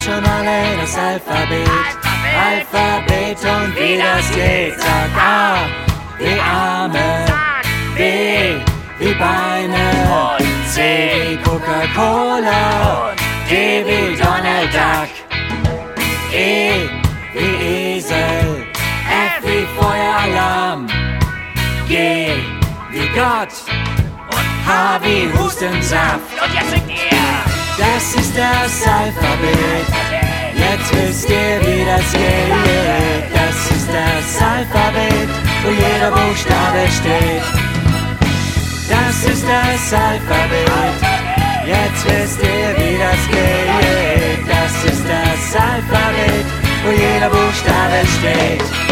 schon alle das Alphabet. Alphabet und wie das geht. Sag A wie Arme, B wie Beine, C wie Coca-Cola, D wie Donald Duck, E wie Esel, F wie Feueralarm, G wie Gott und H wie Hustensaft. Und jetzt singt ihr! Das ist das Alphabet. Jetzt wisst ihr, wie das geht. Das ist das Alphabet, wo jeder Buchstabe steht. Das ist das Alphabet. Jetzt wisst ihr, wie das geht. Das ist das Alphabet, wo jeder Buchstabe steht.